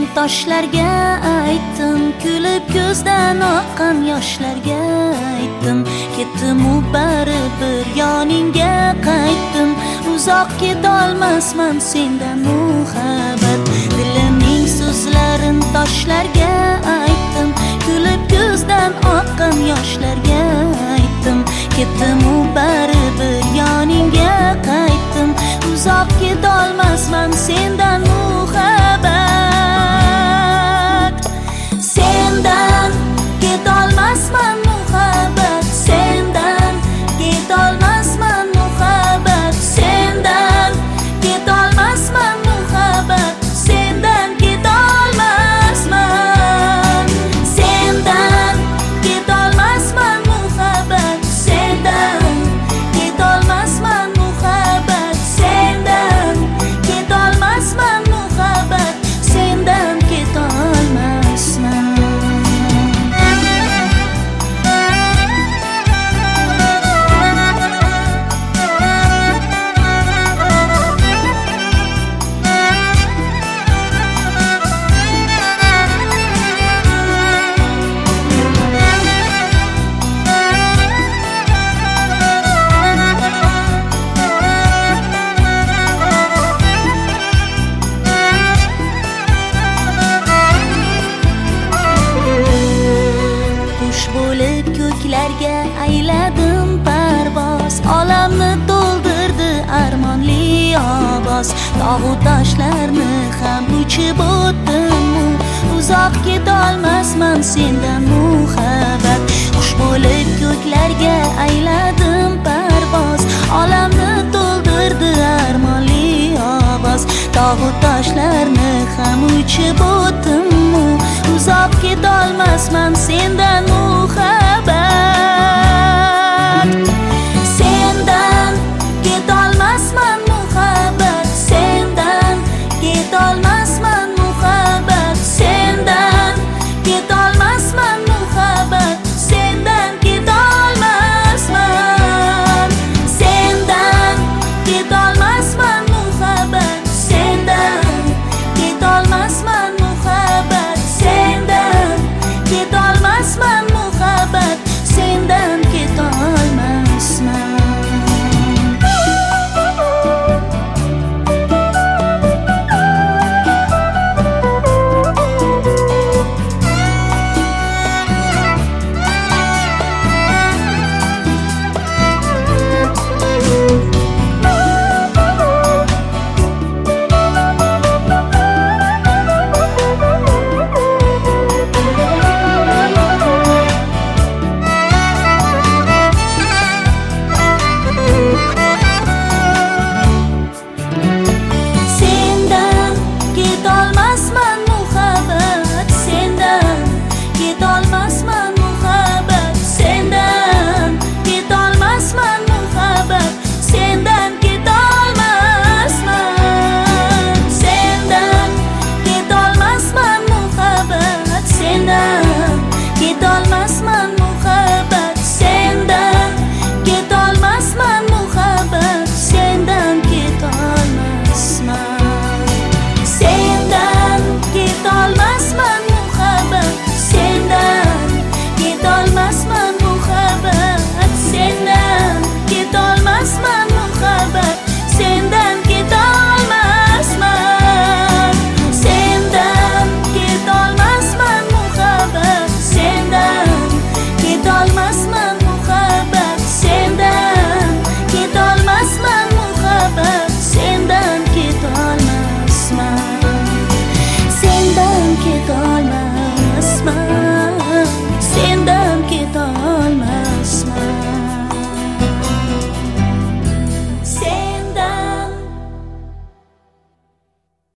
toshlarga aytdim, kulib ko'zdan oqqan yoshlarga aytdim, ketdim-u baribir yoningga qaytdim. Uzoq ketolmasman sendan muhabbat, dilimning so'zlarin toshlarga aytdim, kulib ko'zdan oqqan yoshlarga aytdim, ketdim-u baribir yoningga qaytdim. Uzoq ketolmasman sendan muhabbat, sendan ketolmasman muhabbat, sendan ketolmasman muhabbat, sendan ketolmasman muhabbat, sendan ketolmasman, sendan ketolmasman muhabbat, sendan ketolmasman muhabbat, sendan ketolmasman muhabbat, sendan ketolmasman. Bo'lib ko'klarga ayladim parvoz, olamni to'ldirdi armonli ovoz. Tog'u toshlarni ham uchib o'tdim-u, uzoq ketolmasman sendan muhabbat. Qush bo'lib ko'klarga ayladim